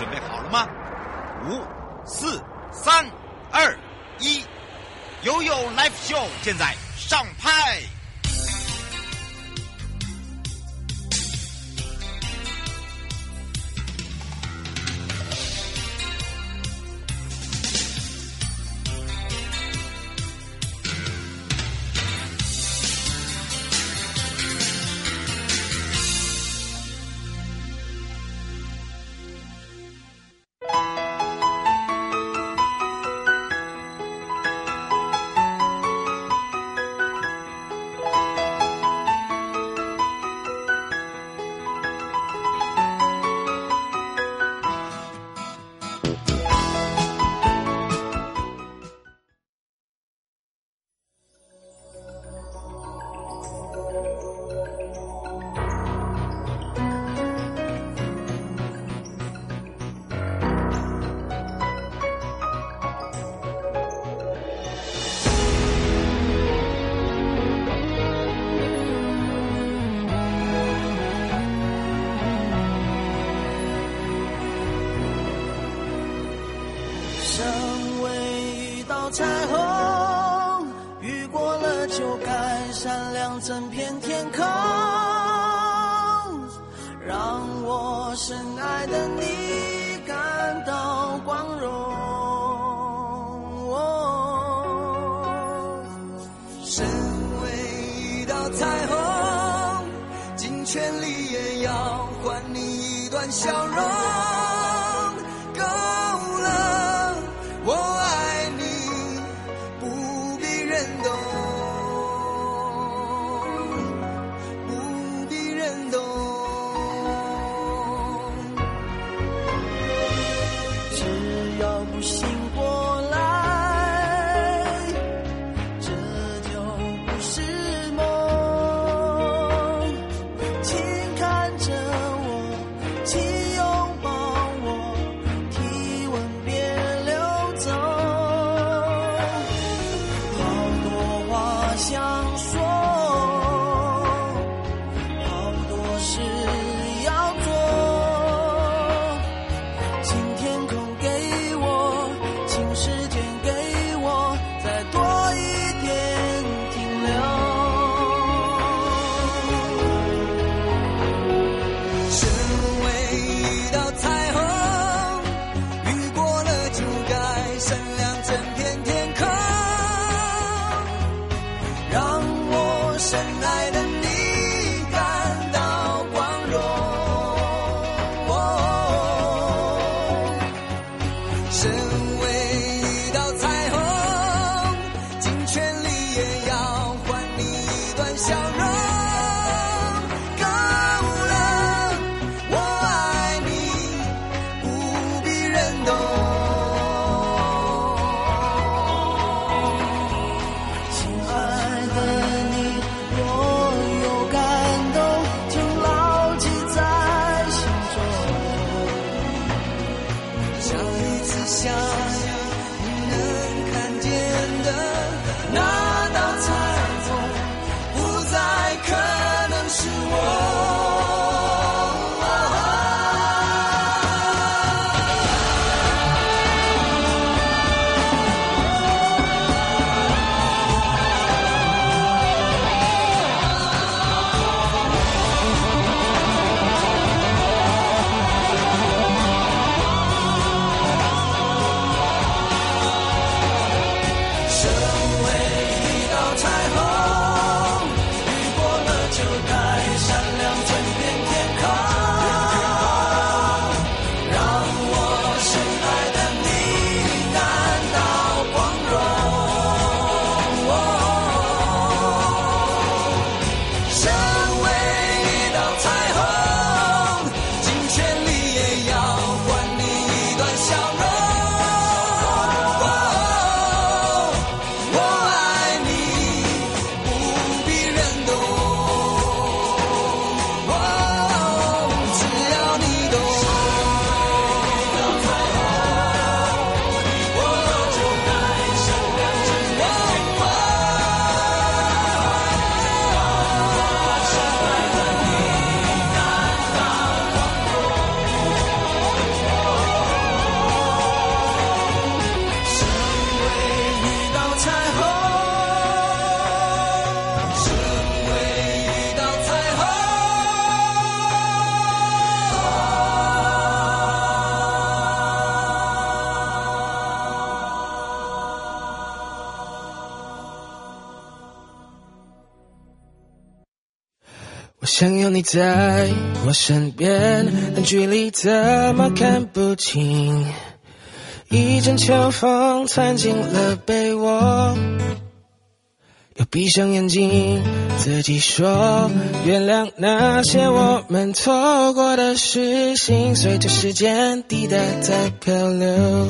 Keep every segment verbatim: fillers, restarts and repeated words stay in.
准备好了吗？五、四、三、二、一，悠悠 Live Show 现在上拍。 尚未遇到彩虹，雨过了就该闪亮整片天空，让我深爱的你感到光荣。哦，尚未遇到彩虹，尽全力也要还你一段笑容。我爱你，不必人懂，不必人懂。只要不醒过来，这就不是梦。请看着我，请拥抱我想有你在我身边，但距离怎么看不清，一阵秋风窜进了被窝，又闭上眼睛自己说原谅那些我们错过的事情，随着时间滴答在漂流，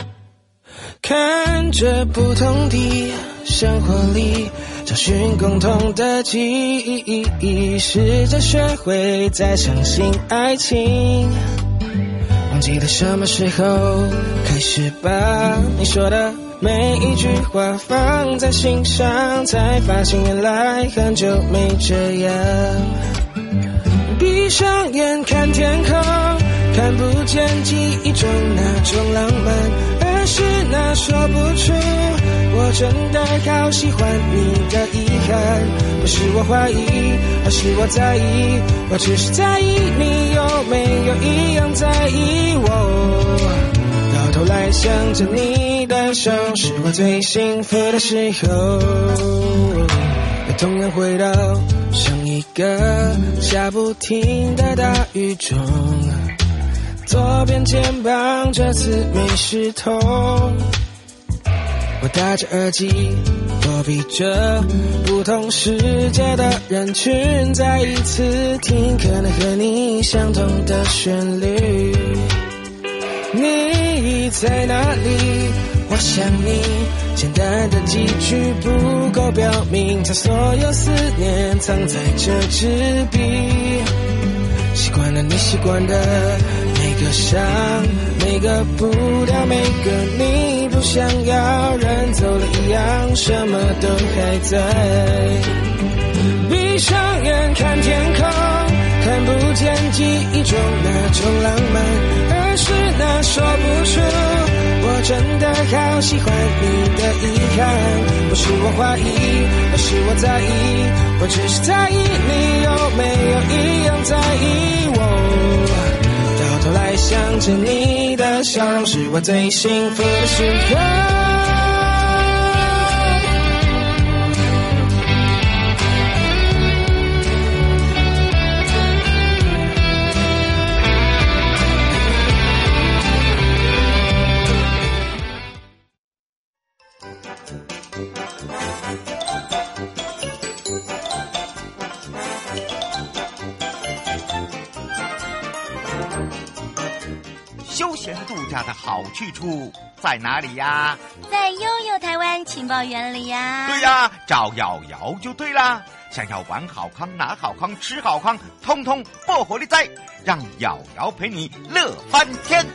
看着不同的生活里找寻共同的记忆，试着学会再相信爱情，忘记了什么时候开始把你说的每一句话放在心上，才发现原来很久没这样。闭上眼看天空，看不见记忆中那种浪漫，而是那说不出我真的好喜欢你的遗憾。不是我怀疑，而是我在意，我只是在意你有没有一样在意我。到头来想着你的手，是我最幸福的时候。也同样回到上一个下不停的大雨中，左边肩膀这次没湿透，我戴着耳机躲避着不同世界的人群，再一次听可能和你相同的旋律。你在哪里？我想你，简单的几句不够表明，将所有思念藏在这支笔。习惯了你习惯的每个伤，每个步调，每个你不想要，人走了一样，什么都还在。闭上眼看天空，看不见记忆中那种浪漫，而是那说不出我真的好喜欢你的遗憾。不是我怀疑，而是我在意，我只是在意你有没有一样在意我。到头来想着你的笑，是我最幸福的时候。 休闲度假的好去处在哪里呀？ 在悠悠台湾情报园里呀。 对呀，找瑶瑶就对啦。想要玩好康、拿好康、吃好康，通通不火力在，让瑶瑶陪你乐翻天。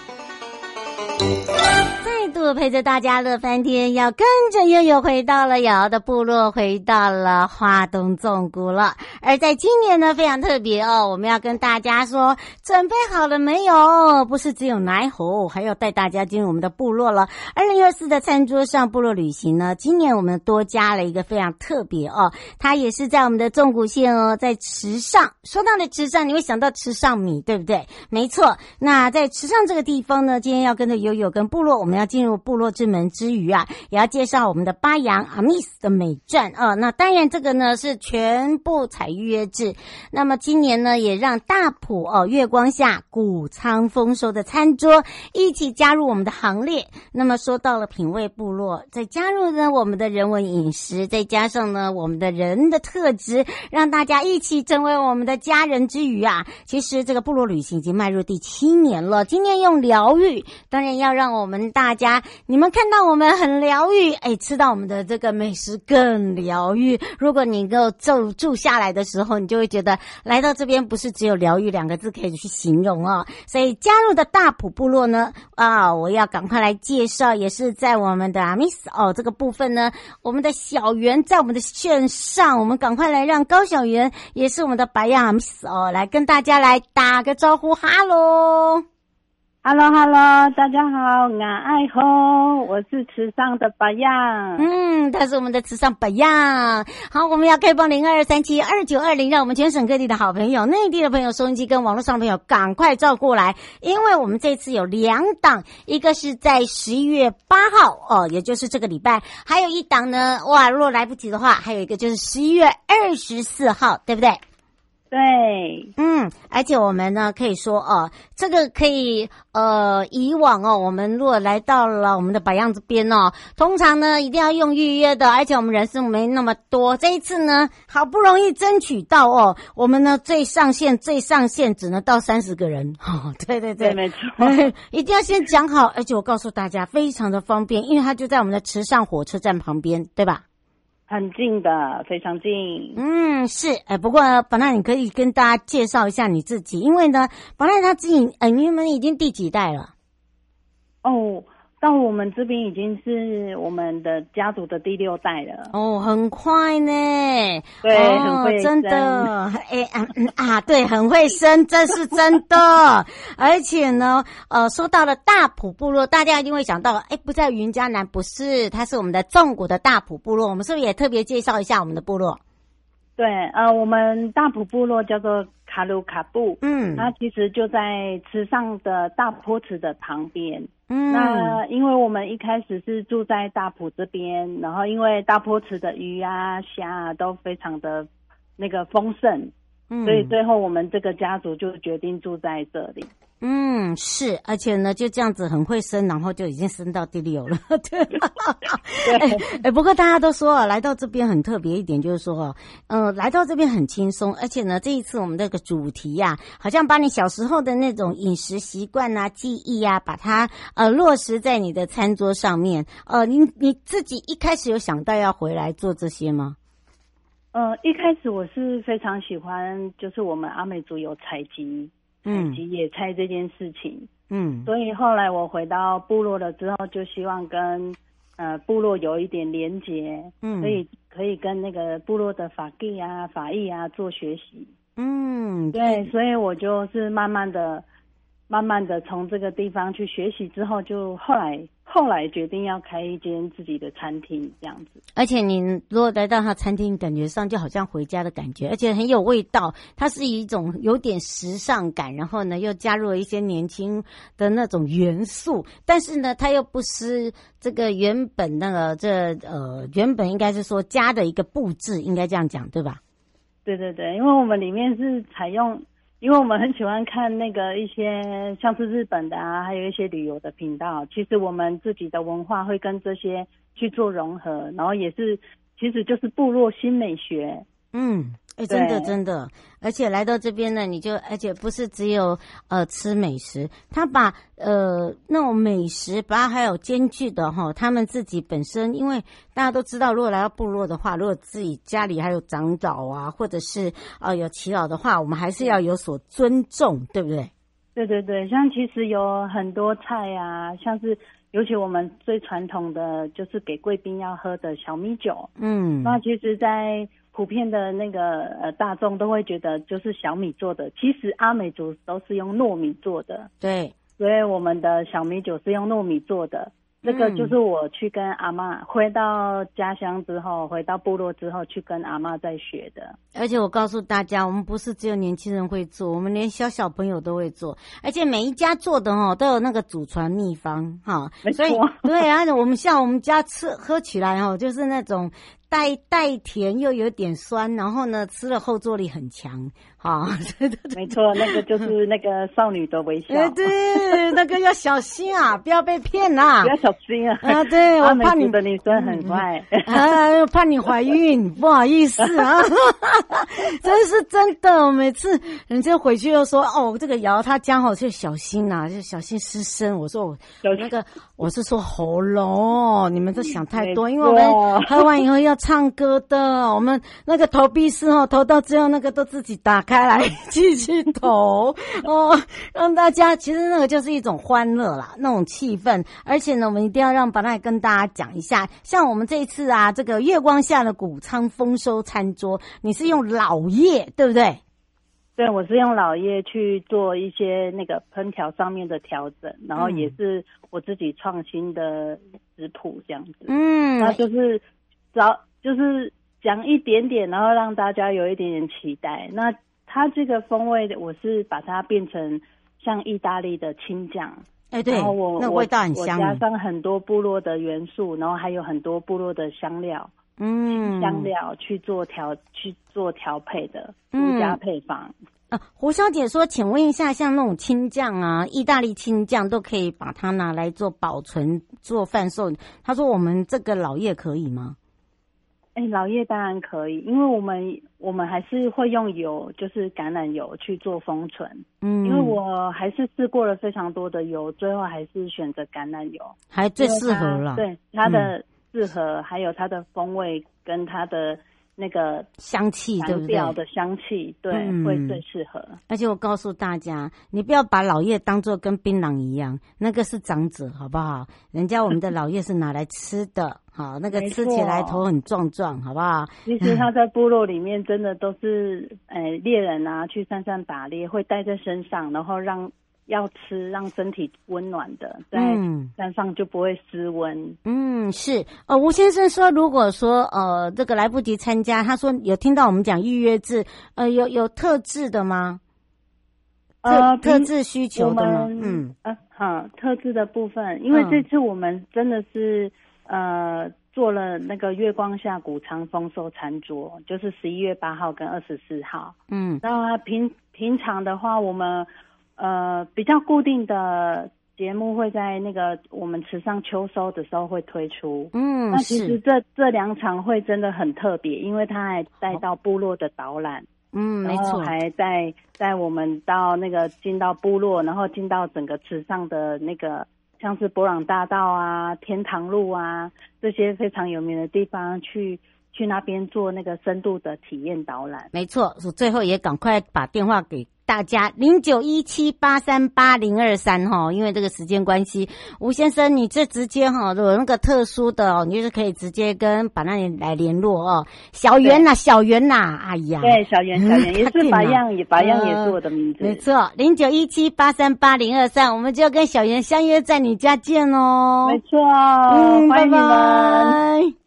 再度陪着大家乐翻天，要跟着悠悠回到了瑶瑶的部落，回到了花东纵谷了。而在今年呢，非常特别哦，我们要跟大家说，准备好了没有？不是只有奶猴，还要带大家进入我们的部落了。二零二四的餐桌上部落旅行呢，今年我们多加了一个非常特别哦，它也是在我们的纵谷县哦，在池上。说到了池上，你会想到池上米，对不对？没错。那在池上这个地方呢，今天要跟着悠悠跟部落，我们要进入部落之门之余啊，也要介绍我们的巴扬阿密斯的美传啊。那当然这个呢是全部采预约制。那么今年呢，也让大埔哦月光下谷仓丰收的餐桌一起加入我们的行列。那么说到了品味部落，再加入呢我们的人文饮食，再加上呢我们的人的特质，让大家一起成为我们的家人之余啊，其实这个部落旅行已经迈入第七年了。今年用疗愈，当然要让我们大家，你们看到我们很疗愈，哎，吃到我们的这个美食更疗愈。如果你够住住下来的时候，你就会觉得来到这边不是只有疗愈两个字可以去形容哦。所以加入的大埔部落呢，啊，我要赶快来介绍，也是在我们的阿密斯哦这个部分呢，我们的小圆在我们的线上，我们赶快来让高小圆，也是我们的白亚阿密斯哦，来跟大家来打个招呼，哈喽。 Hello Hello， 大家好，我爱吼，我是池上的白样。 嗯，他是我们的池上白样。好，我们要开放零二三七二九二零，让我们全省各地的好朋友、内地的朋友、收音机跟网络上的朋友赶快照过来，因为我们这次有两档，一个是在十一月八号哦，也就是这个礼拜，还有一档呢，哇，如果来不及的话，还有一个就是十一月二十四号，对不对？ 对， 嗯，而且我们呢可以说哦，这个可以呃，以往哦，我们如果来到了我们的百样这边哦，通常呢一定要用预约的，而且我们人数没那么多。这一次呢，好不容易争取到哦，我们呢最上限最上限只能到三十个人。哦，对对对， 对没错， 一定要先讲好，而且我告诉大家非常的方便，因为它就在我们的池上火车站旁边，对吧？ 很近的，非常近。 嗯，是，哎，不过本来你可以跟大家介绍一下你自己，因为呢，本来他自己，呃，你们已经第几代了？ 哦，到我们这边已经是我们的家族的第六代了。 哦，很快呢。 对， 哦、 很会生， 真的，哎啊啊，对，很会生，这是真的。而且呢，呃，说到了大埔部落，大家一定会想到，哎，不在云嘉南，不是，它是我们的纵谷的大埔部落。我们是不是也特别介绍一下我们的部落？ 对，呃，我们大埔部落叫做卡鲁卡布， 嗯， 它其实就在池上的大坡池的旁边。 嗯， 那因为我们一开始是住在大埔这边，然后因为大坡池的鱼啊、虾啊都非常的那个丰盛， 嗯， 所以最后我们这个家族就决定住在这里。 嗯，是，而且呢，就这样子很会生，然后就已经生到第六了。对，哎哎，不过大家都说啊，来到这边很特别一点，就是说哦，呃，来到这边很轻松，而且呢，这一次我们这个主题呀、啊，好像把你小时候的那种饮食习惯啊、记忆啊，把它呃落实在你的餐桌上面。呃，你你自己一开始有想到要回来做这些吗？ 呃，一开始我是非常喜欢，就是我们阿美族有采集。采集野菜这件事情，嗯，所以后来我回到部落了之后，就希望跟呃部落有一点连结，嗯，所以可以跟那个部落的法纪啊、法艺啊做学习，嗯，对，所以我就是慢慢的、慢慢的从这个地方去学习之后，就后来后来决定要开一间自己的餐厅这样子。 而且你如果来到他餐厅，感觉上就好像回家的感觉，而且很有味道。它是一种有点时尚感，然后呢又加入了一些年轻的那种元素，但是呢它又不失这个原本那个这呃原本应该是说家的一个布置，应该这样讲对吧？ 对对对，因为我们里面是采用。因为我们很喜欢看那个一些像是日本的啊，还有一些旅游的频道，其实我们自己的文化会跟这些去做融合，然后也是其实就是部落新美学。嗯， 哎、欸，真的真的，而且来到这边呢，你就而且不是只有呃吃美食，他把呃那种美食，把它还有兼具的哈，他们自己本身，因为大家都知道，如果来到部落的话，如果自己家里还有长老啊，或者是呃有耆老的话，我们还是要有所尊重，对不对？ 对对对，像其实有很多菜啊，像是尤其我们最传统的就是给贵宾要喝的小米酒，嗯，那其实在普遍的那个呃大众都会觉得就是小米做的，其实阿美族都是用糯米做的， 对， 所以我们的小米酒是用糯米做的。这个就是我去跟阿嬷回到家乡之后，回到部落之后去跟阿嬷在学的。 而且我告诉大家，我们不是只有年轻人会做，我们连小小朋友都会做，而且每一家做的哦都有那个祖传秘方哈，所以对啊，我们像我们家吃喝起来哦，就是那种带带甜又有点酸，然后呢吃了后坐力很强，哈， 没错，那个就是那个少女的微笑， 对对，那个要小心啊，不要被骗啊， 不要小心啊， 啊，对我怕你的女生很快， 啊，怕你怀孕，不好意思啊，真是真的，每次人家回去又说哦，这个瑶他家好就小心啊，就小心失身，我说我那个我是说喉咙，你们都想太多，因为我们喝完以后要唱歌的，我们那个投币式哦，投到最后那个都自己打开来继续投哦，让大家其实那个就是一种欢乐啦，那种气氛。而且呢，我们一定要让宝奈跟大家讲一下，像我们这一次啊，这个月光下的谷仓丰收餐桌，你是用老叶对不对？ 对，我是用老叶去做一些那个烹调上面的调整，然后也是我自己创新的食谱这样子。嗯，那就是找就是讲一点点，然后让大家有一点点期待。那它这个风味，我是把它变成像意大利的青酱。 哎，对， 然后我那味道很香， 我加上很多部落的元素，然后还有很多部落的香料， 嗯香料去做调去做调配的独家配方。 呃，胡小姐说，请问一下，像那种青酱啊，意大利青酱都可以把它拿来做保存、做贩售。她说，我们这个老叶可以吗？ 哎、欸，老叶当然可以，因为我们我们还是会用油，就是橄榄油去做封存。嗯，因为我还是试过了非常多的油，最后还是选择橄榄油， 还最适合了。 对，它的适合、嗯，还有它的风味跟它的。那个香气对不对？ 的香气对、嗯，会最适合。 而且我告诉大家，你不要把老叶当作跟槟榔一样，那个是长者，好不好？人家我们的老叶是拿来吃的，好，那个吃起来头很壮壮，好不好？ 其实他在部落里面真的都是，呃，猎人啊，去山上打猎会带在身上，然后让。要吃让身体温暖的，在山上就不会失温。嗯， 是。呃，吴先生说，如果说呃这个来不及参加，他说有听到我们讲预约制，呃，有有特制的吗？呃，特制需求的吗？嗯， 呃，好，特制的部分，因为这次我们真的是、嗯、呃做了那个月光下谷仓丰收餐桌，就是十一月八号跟二十四号。嗯，那平平常的话，我们。呃，比较固定的节目会在那个我们池上秋收的时候会推出。嗯，那其实这这两场会真的很特别，因为它还带到部落的导览。嗯，没错。然后还在在我们到那个进到部落，然后进到整个池上的那个像是博朗大道啊、天堂路啊这些非常有名的地方去。去那边做那个深度的体验导览。 没错，最后也赶快把电话给大家零九一七八三八零二三哈，因为这个时间关系，吴先生你这直接哈有那个特殊的哦，你就是可以直接跟把那里来联络哦。小圆呐、啊，小圆呐、啊，哎呀， 对，小圆小圆也是白样，也白样也是我的名字。 没错，零九一七八三八零二三，我们就跟小圆相约在你家见哦。 没错，嗯，欢迎你们。拜拜。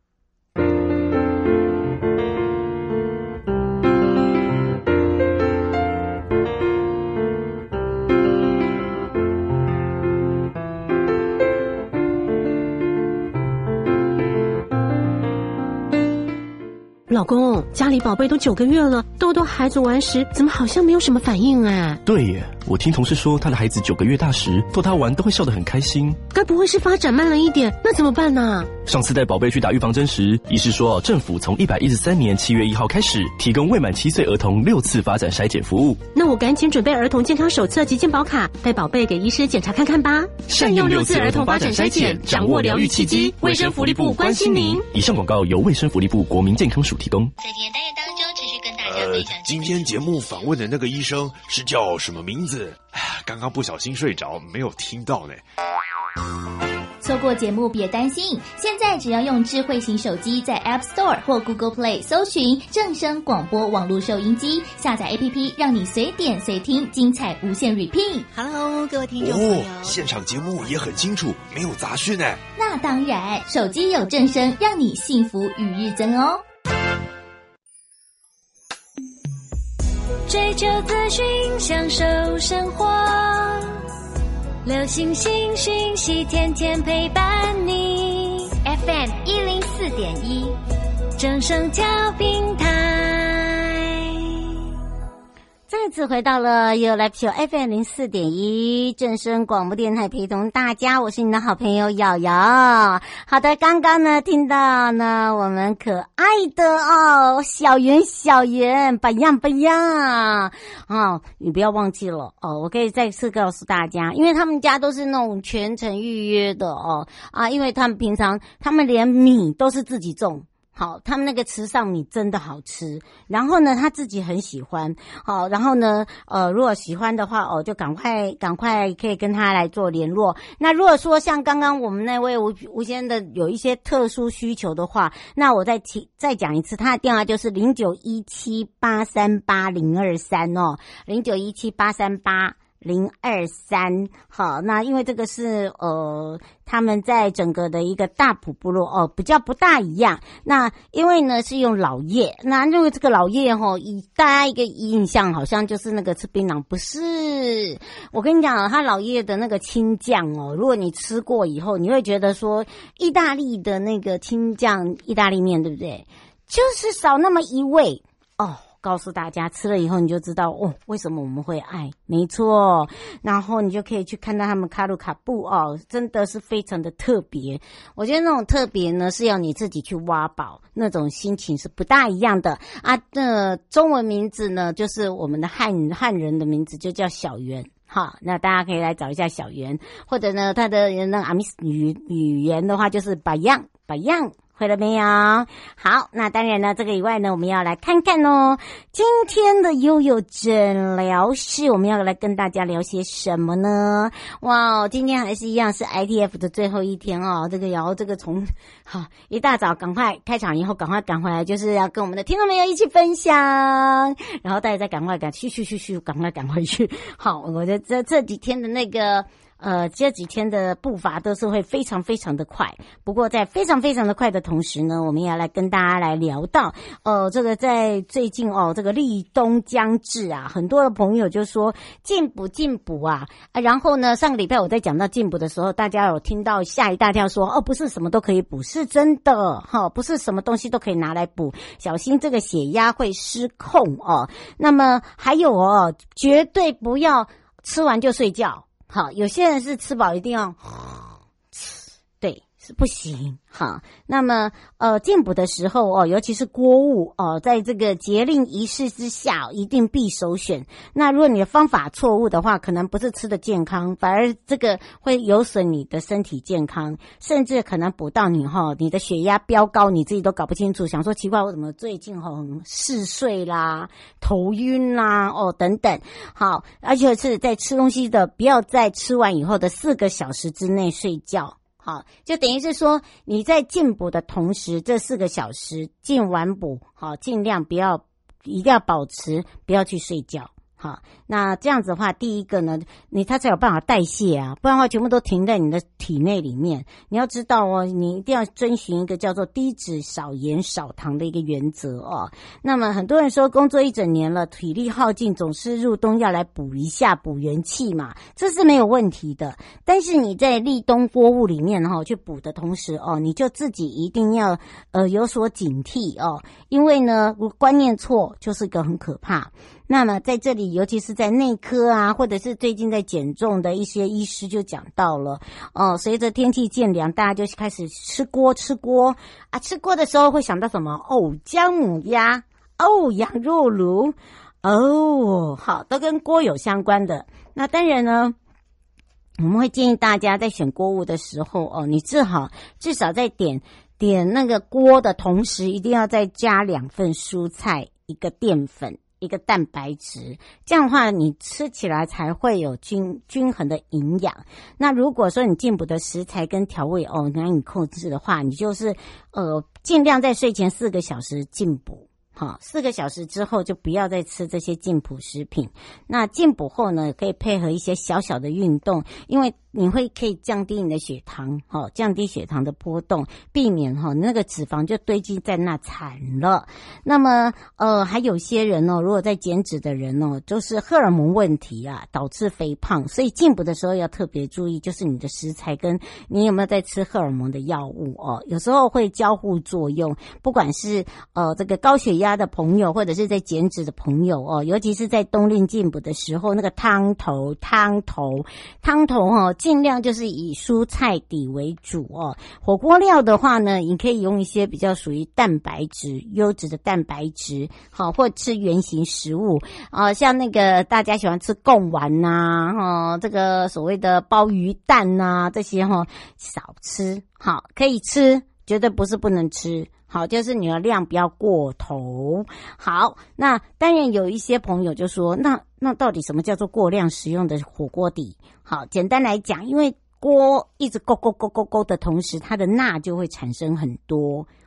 老公，家里宝贝都九个月了，豆豆孩子玩时怎么好像没有什么反应啊？ 对耶，我听同事说他的孩子九个月大时逗他玩都会笑得很开心。 该不会是发展慢了一点？那怎么办呢？ 上次带宝贝去打预防针时，医师说政府从一百一十三年七月一号开始提供未满七岁儿童六次发展筛检服务。 那我赶紧准备儿童健康手册及健保卡，带宝贝给医师检查看看吧。 善用六次儿童发展筛检，掌握疗愈契机。卫生福利部关心您。以上广告由卫生福利部国民健康署提供。 在今天单元当中，持续跟大家分享、呃。 今天节目访问的那个医生是叫什么名字？哎呀，刚刚不小心睡着，没有听到呢。 错过节目别担心，现在只要用智慧型手机在 App Store 或 Google Play 搜寻正声广播网络收音机，下载 A P P 让你随点随听，精彩无限 repeat。Hello， 各位听众朋友， 哦，现场节目也很清楚，没有杂讯呢。 那当然，手机有正声，让你幸福与日增哦。 追求资讯，享受生活，流行新讯息，天天陪伴你。 F M 一零四点一， 正声调频台。 再次回到了 You Live Show F M 零四点一正声广播电台，陪同大家，我是你的好朋友瑶瑶。好的，刚刚呢听到呢我们可爱的哦小圆小圆不样不样哦，你不要忘记了哦，我可以再次告诉大家，因为他们家都是那种全程预约的哦啊，因为他们平常他们连米都是自己种。好，他们那个池上米真的好吃，然后呢他自己很喜欢，好，然后呢呃如果喜欢的话哦就赶快赶快可以跟他来做联络。那如果说像刚刚我们那位吴吴先生的有一些特殊需求的话，那我再提再讲一次，他的电话就是零九一七八三八零二三哦，零九一七八三八零二三。好，那因为这个是呃他们在整个的一个大埔部落哦，比较不大一样。那因为呢是用老叶，那因为这个老叶哈、哦，以大家一个印象好像就是那个吃槟榔，不是。我跟你讲，它老叶的那个青酱哦，如果你吃过以后，你会觉得说意大利的那个青酱意大利面，对不对？就是少那么一味哦。告诉大家，吃了以后你就知道哦，为什么我们会爱，没错。然后你就可以去看到他们卡鲁卡布哦，真的是非常的特别。我觉得那种特别呢，是要你自己去挖宝，那种心情是不大一样的啊。那中文名字呢，就是我们的汉汉人的名字，就叫小圆。好，那大家可以来找一下小圆，或者呢，他的那阿米斯语语言的话，就是把样把样。会了没有？好，那当然呢，这个以外呢，我们要来看看哦，今天的悠悠诊疗室，我们要来跟大家聊些什么呢？哇，今天还是一样是 I T F 的最后一天哦，这个然后这个从好一大早赶快开场以后赶快赶回来，就是要跟我们的听众朋友一起分享，然后大家再赶快赶去去去去赶快赶回去。好，我的这这几天的那个。呃，这几天的步伐都是会非常非常的快，不过在非常非常的快的同时呢，我们也要来跟大家来聊到，呃，这个在最近哦，这个立冬将至啊，很多的朋友就说进补进补啊，啊，然后呢，上个礼拜我在讲到进补的时候，大家有听到吓一大跳说，哦，不是什么都可以补，是真的哈、哦，不是什么东西都可以拿来补，小心这个血压会失控哦。那么还有哦，绝对不要吃完就睡觉。好，有些人是吃饱一定要，对，是不行。好，那么呃进补的时候哦，尤其是锅物哦，在这个节令仪式之下，一定必首选。那如果你的方法错误的话，可能不是吃的健康，反而这个会有损你的身体健康，甚至可能补到你哈、哦，你的血压飙高，你自己都搞不清楚，想说奇怪，我怎么最近哈、哦、嗜睡啦、头晕啦哦等等。好，而且是在吃东西的，不要在吃完以后的四个小时之内睡觉。好，就等于是说你在进补的同时，这四个小时进完补，好，尽量不要，一定要保持，不要去睡觉。好，那这样子的话，第一个呢，你它才有办法代谢啊，不然的话全部都停在你的体内里面。你要知道哦，你一定要遵循一个叫做低脂少盐少糖的一个原则哦。那么很多人说工作一整年了，体力耗尽，总是入冬要来补一下补元气嘛，这是没有问题的。但是你在立冬锅物里面哈、哦、去补的同时哦，你就自己一定要呃有所警惕哦，因为呢观念错就是一个很可怕。那么在这里，尤其是在内科啊，或者是最近在减重的一些医师就讲到了，哦，随着天气渐凉，大家就开始吃锅吃锅啊，吃锅的时候会想到什么？哦，姜母鸭，哦，羊肉炉，哦，好，都跟锅有相关的。那当然呢，我们会建议大家在选锅物的时候，哦，你至少至少在点点那个锅的同时，一定要再加两份蔬菜，一个淀粉。一个蛋白质，这样的话你吃起来才会有均均衡的营养。那如果说你进补的食材跟调味哦难以控制的话，你就是呃尽量在睡前四个小时进补。好，四个小时之后就不要再吃这些进补食品。那进补后呢，可以配合一些小小的运动，因为你会可以降低你的血糖，哦，降低血糖的波动，避免哈、哦、那个脂肪就堆积在那惨了。那么呃，还有些人哦，如果在减脂的人哦，就是荷尔蒙问题啊，导致肥胖，所以进补的时候要特别注意，就是你的食材跟你有没有在吃荷尔蒙的药物哦，有时候会交互作用，不管是呃这个高血压的朋友，或者是在减脂的朋友哦，尤其是在冬令进补的时候，那个汤头汤头汤头哦，尽量就是以蔬菜底为主哦。火锅料的话呢，你可以用一些比较属于蛋白质优质的蛋白质，好，或吃原型食物啊、呃，像那个大家喜欢吃贡丸呐、啊，哦，这个所谓的鲍鱼蛋呐、啊，这些哈、哦、少吃，好，可以吃，绝对不是不能吃。好，就是你的量不要过头。好，那当然有一些朋友就说，那那到底什么叫做过量食用的火锅底？好，简单来讲，因为锅一直勾勾勾勾勾的同时，它的钠就会产生很多。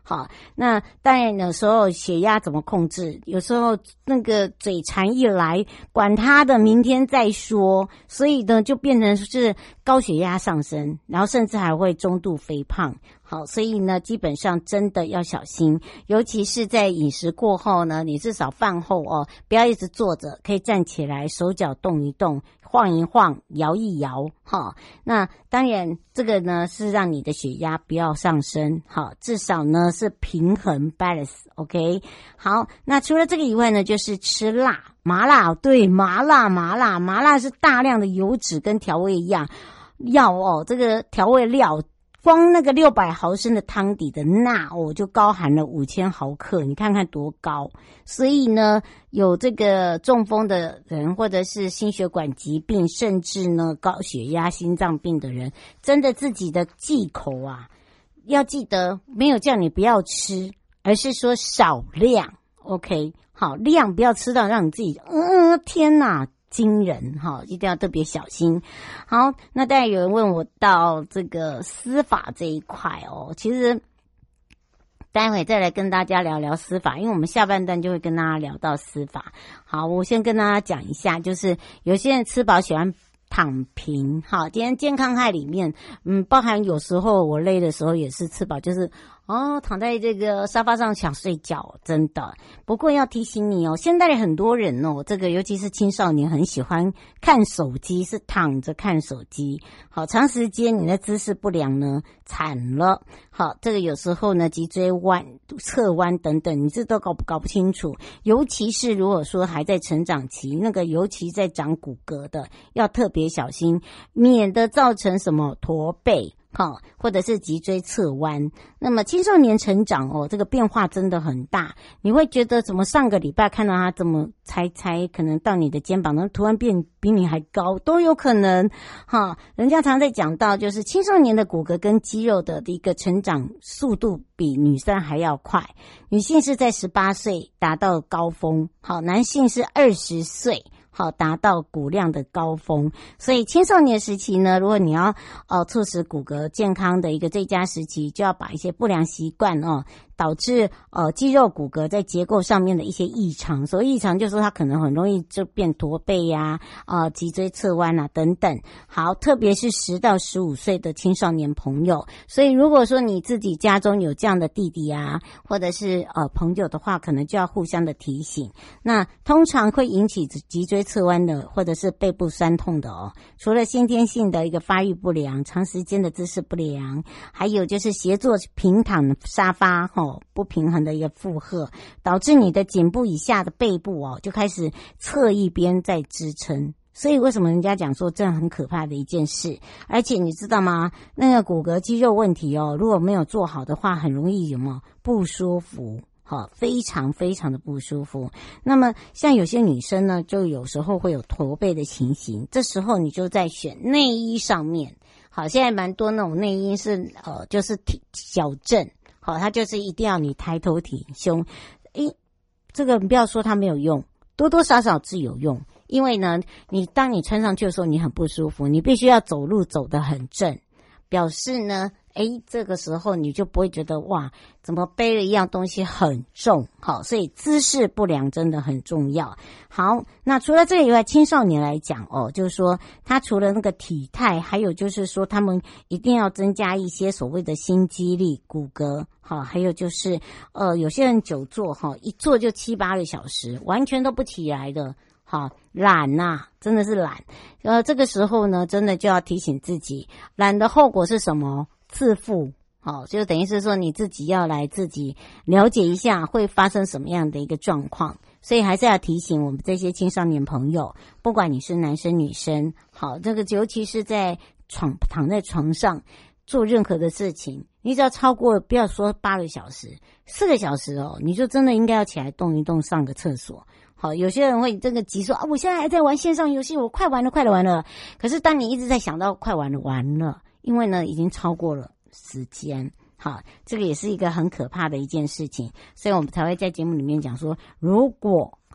好，那当然有时候血压怎么控制？有时候那个嘴馋一来，管他的，明天再说。所以呢，就变成是高血压上升，然后甚至还会中度肥胖。好，所以呢，基本上真的要小心，尤其是在饮食过后呢，你至少饭后哦，不要一直坐着，可以站起来，手脚动一动，晃一晃，摇一摇，哈。那当然，这个呢是让你的血压不要上升，好，至少呢是平衡 balance，OK。好，那除了这个以外呢，就是吃辣，麻辣，对，麻辣，麻辣，麻辣是大量的油脂跟调味样药哦，这个调味料。光那个六百毫升的汤底的钠哦，就高含了五千毫克，你看看多高。所以呢，有这个中风的人，或者是心血管疾病，甚至呢高血压、心脏病的人，真的自己的忌口啊，要记得没有叫你不要吃，而是说少量 ，OK， 好，量不要吃到让你自己，嗯、呃，天哪！惊人哈，一定要特别小心。好，那当然有人问我到这个司法这一块哦，其实待会再来跟大家聊聊司法，因为我们下半段就会跟大家聊到司法。好，我先跟大家讲一下，就是有些人吃饱喜欢躺平。好，今天健康害里面，嗯，包含有时候我累的时候也是吃饱，就是哦，躺在这个沙发上想睡觉，真的。不过要提醒你哦，现在很多人哦，这个尤其是青少年很喜欢看手机，是躺着看手机。好，长时间你的姿势不良呢，惨了。好，这个有时候呢，脊椎弯、侧弯等等，你这都搞不搞不清楚。尤其是如果说还在成长期，那个尤其在长骨骼的，要特别小心，免得造成什么驼背。好，或者是脊椎侧弯。那么青少年成长哦，这个变化真的很大。你会觉得怎么上个礼拜看到他怎么才才可能到你的肩膀，然后突然变比你还高，都有可能。哈，人家常在讲到，就是青少年的骨骼跟肌肉的一个成长速度比女生还要快。女性是在十八岁达到高峰，好，男性是二十岁。好，达到骨量的高峰。所以青少年时期呢，如果你要呃促使骨骼健康的一个最佳时期，就要把一些不良习惯哦，导致呃肌肉骨骼在结构上面的一些异常。所以异常就是说它可能很容易就变驼背呀、啊、呃脊椎侧弯啊等等。好，特别是十到十五岁的青少年朋友。所以如果说你自己家中有这样的弟弟啊，或者是呃朋友的话，可能就要互相的提醒。那通常会引起脊椎侧弯的或者是背部酸痛的哦，除了先天性的一个发育不良、长时间的姿势不良，还有就是协作平躺沙发哦不平衡的一个负荷，导致你的颈部以下的背部哦就开始侧一边在支撑。所以为什么人家讲说这很可怕的一件事？而且你知道吗？那个骨骼肌肉问题哦，如果没有做好的话，很容易有没有不舒服？好，非常非常的不舒服。那么像有些女生呢，就有时候会有驼背的情形，这时候你就在选内衣上面。好，现在蛮多那种内衣是呃，就是挺矫正。好，它就是一定要你抬头挺胸。诶，这个不要说它没有用，多多少少是有用。因为呢，你当你穿上去的时候，你很不舒服，你必须要走路走得很正，表示呢。诶，这个时候你就不会觉得哇，怎么背了一样东西很重。好，所以姿势不良真的很重要。好，那除了这个以外，青少年来讲哦，就是说他除了那个体态，还有就是说他们一定要增加一些所谓的心肌力、骨骼。好，还有就是呃，有些人久坐哈，一坐就七八个小时，完全都不起来的。好，懒呐、啊，真的是懒。呃，这个时候呢，真的就要提醒自己，懒的后果是什么？自负。好，就等于是说你自己要来自己了解一下会发生什么样的一个状况，所以还是要提醒我们这些青少年朋友，不管你是男生女生，好，这个尤其是在床躺在床上做任何的事情，你只要超过不要说八个小时，四个小时哦，你就真的应该要起来动一动，上个厕所。好，有些人会这个急说啊，我现在还在玩线上游戏，我快完了，快完了。可是当你一直在想到快完了，完了。因为呢，已经超过了时间，好，这个也是一个很可怕的一件事情，所以我们才会在节目里面讲说，如果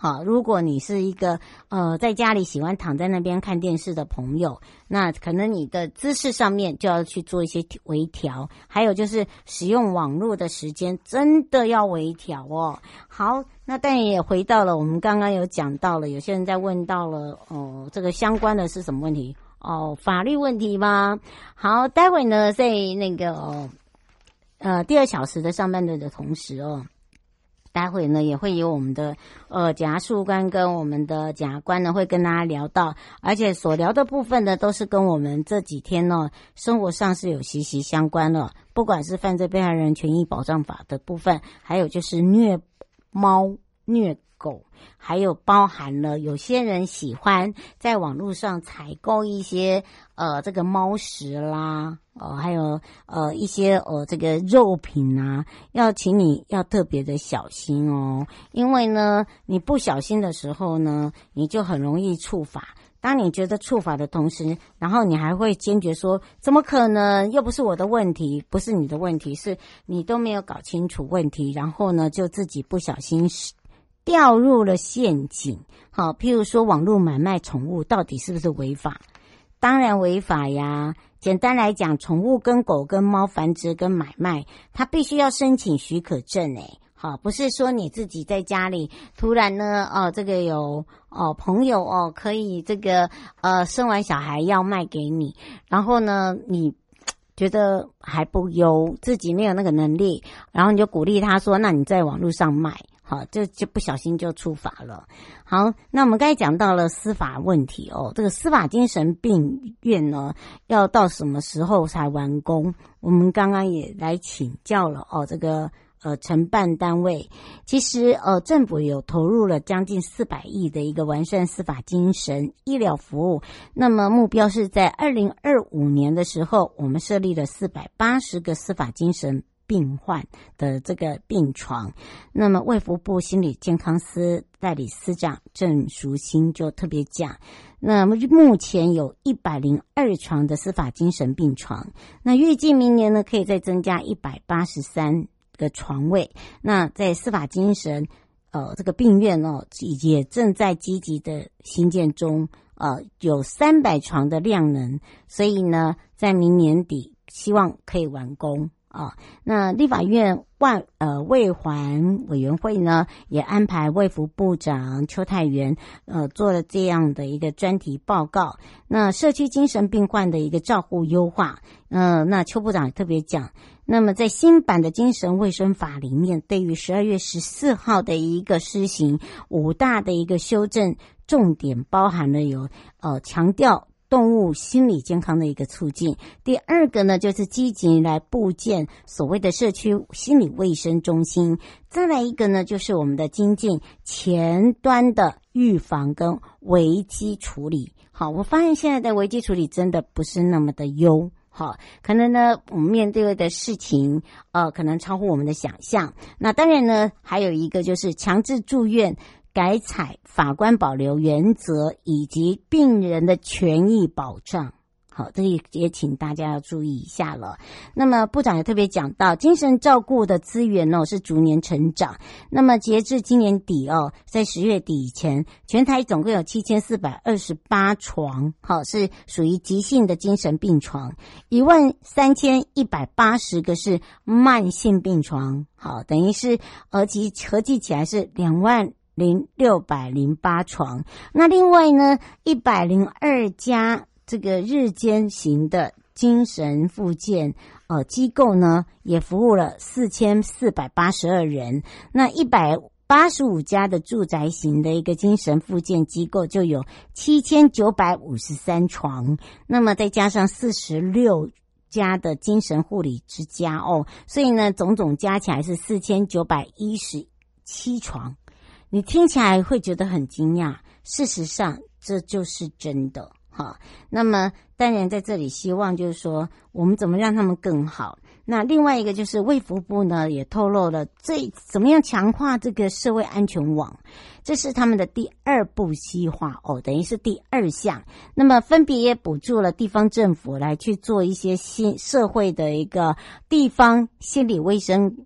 好，如果你是一个呃在家里喜欢躺在那边看电视的朋友，那可能你的姿势上面就要去做一些微调，还有就是使用网络的时间真的要微调哦。好，那当然也回到了我们刚刚有讲到了，有些人在问到了哦、呃，这个相关的是什么问题？哦，法律问题吗？好，待会呢在那个哦呃第二小时的上半段的同时哦。待会呢也会有我们的呃检察事务官跟我们的检察官呢会跟大家聊到，而且所聊的部分呢都是跟我们这几天呢生活上是有息息相关的，不管是犯罪被害人权益保障法的部分，还有就是虐猫虐狗，还有包含了有些人喜欢在网络上采购一些呃这个猫食啦，呃还有呃一些呃这个肉品啊，要请你要特别的小心哦，因为呢你不小心的时候呢，你就很容易触法。当你觉得触法的同时，然后你还会坚决说怎么可能，又不是我的问题，不是你的问题，是你都没有搞清楚问题，然后呢就自己不小心掉入了陷阱。好，譬如说网络买卖宠物到底是不是违法？当然违法呀。简单来讲，宠物跟狗跟猫繁殖跟买卖，它必须要申请许可证诶。好，不是说你自己在家里突然呢，哦，这个有哦朋友哦可以这个呃生完小孩要卖给你，然后呢你觉得还不优，自己没有那个能力，然后你就鼓励他说，那你在网络上卖。好，这就不小心就触法了。好，那我们刚才讲到了司法问题哦，这个司法精神病院呢，要到什么时候才完工？我们刚刚也来请教了哦，这个呃承办单位，其实呃政府有投入了将近四百亿的一个完善司法精神医疗服务，那么目标是在二零二五年的时候，我们设立了四百八十个司法精神病患的这个病床。那么卫福部心理健康司代理司长郑淑馨就特别讲，那么目前有一百零二床的司法精神病床，那预计明年呢可以再增加一百八十三个床位。那在司法精神呃这个病院哦也正在积极的兴建中，呃有三百床的量能，所以呢在明年底希望可以完工。啊，那立法院外呃卫环委员会呢，也安排卫福部长邱泰源呃做了这样的一个专题报告。那社区精神病患的一个照护优化，呃，那邱部长也特别讲，那么在新版的精神卫生法里面，对于十二月十四号的一个施行五大的一个修正，重点包含了有呃强调动物心理健康的一个促进。第二个呢，就是积极来布建所谓的社区心理卫生中心。再来一个呢，就是我们的精进前端的预防跟危机处理。好，我发现现在的危机处理真的不是那么的优。好，可能呢，我们面对的事情，呃，可能超乎我们的想象。那当然呢，还有一个就是强制住院改采法官保留原则以及病人的权益保障。好，这里也请大家要注意一下了。那么部长也特别讲到，精神照顾的资源哦是逐年成长。那么截至今年底哦，在十月底以前，全台总共有七千四百二十八床，好，是属于急性的精神病床，一万三千一百八十个是慢性病床。好，等于是合计合计起来是两万零六百零八床。那另外呢，一百零二家这个日间型的精神复健呃机构呢，也服务了四千四百八十二人。那一百八十五家的住宅型的一个精神复健机构就有七千九百五十三床。那么再加上四十六家的精神护理之家哦，所以呢，总总加起来是四千九百一十七床。你听起来会觉得很惊讶，事实上这就是真的。好，那么当然在这里希望就是说我们怎么让他们更好。那另外一个就是卫福部呢也透露了这怎么样强化这个社会安全网，这是他们的第二步计划哦，等于是第二项。那么分别也补助了地方政府来去做一些新社会的一个地方心理卫生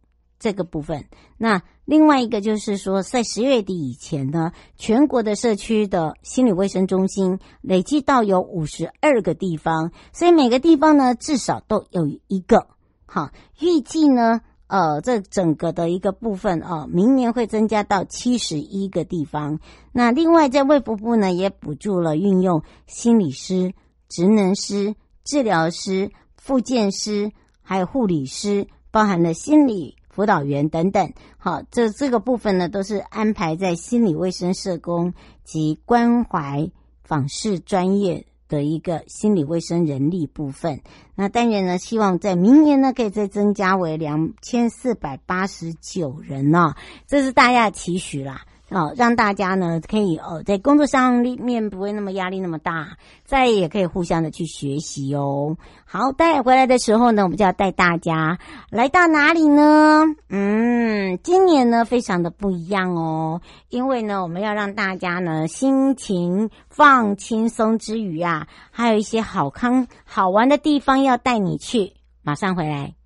这个部分。那另外一个就是说，在十月底以前呢，全国的社区的心理卫生中心累计到有五十二个地方，所以每个地方呢至少都有一个。好，预计呢呃这整个的一个部分哦，明年会增加到七十一个地方。那另外在卫福部呢也补助了运用心理师、职能师、治疗师、复健师还有护理师，包含了心理辅导员等等。好，这这个部分呢都是安排在心理卫生社工及关怀访视专业的一个心理卫生人力部分。那当然呢希望在明年呢可以再增加为两千四百八十九人哦，这是大家的期许啦。哦，让大家呢可以哦在工作上面不会那么压力那么大，再也可以互相的去学习哦。好，待回来的时候呢，我们就要带大家来到哪里呢？嗯，今年呢非常的不一样哦，因为呢我们要让大家呢心情放轻松之余啊，还有一些好康好玩的地方要带你去，马上回来。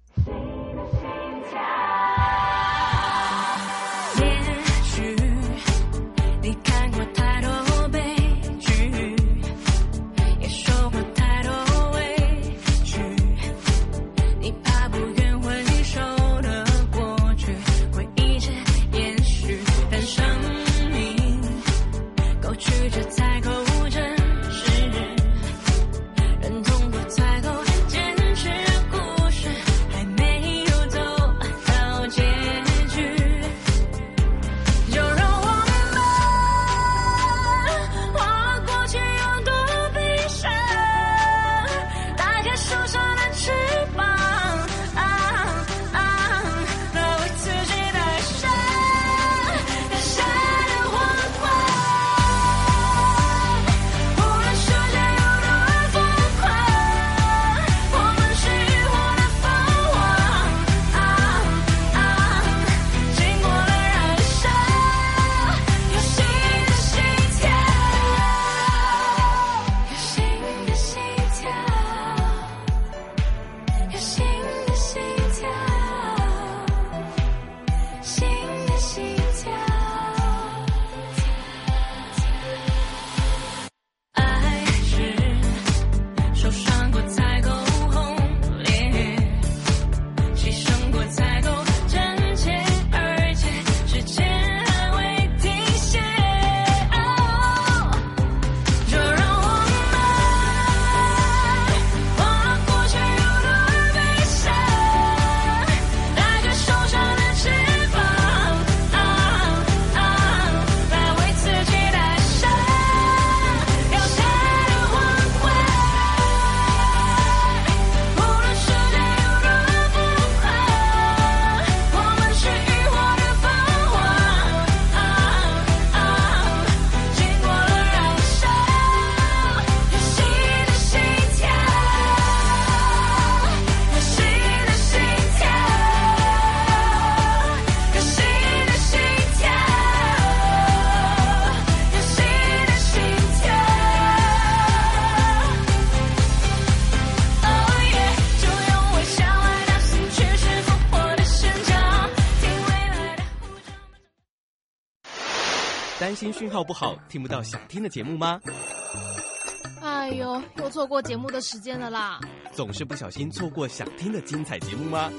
担心讯号不好，听不到想听的节目吗？ 哎呦，又错过节目的时间了啦！ 总是不小心错过想听的精彩节目吗？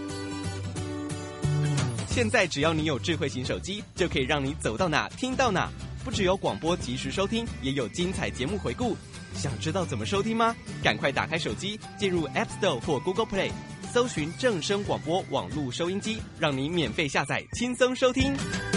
现在只要你有智慧型手机，就可以让你走到哪听到哪。不只有广播及时收听，也有精彩节目回顾。想知道怎么收听吗？赶快打开手机，进入 App Store 或 Google Play， 搜寻正声广播网络收音机，让你免费下载，轻松收听。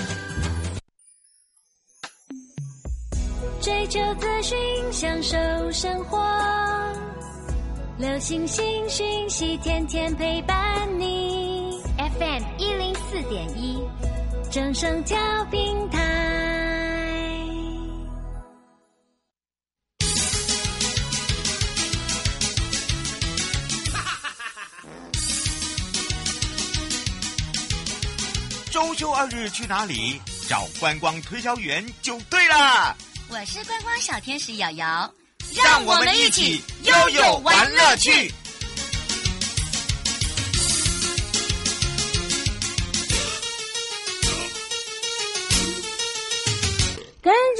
追求资讯，享受生活，流行新讯息，天天陪伴你。F M 一零四点一，正声调频台。 周休二日去哪里？找观光推销员就对啦。 我是观光小天使瑶瑶， 让我们一起悠悠玩乐趣。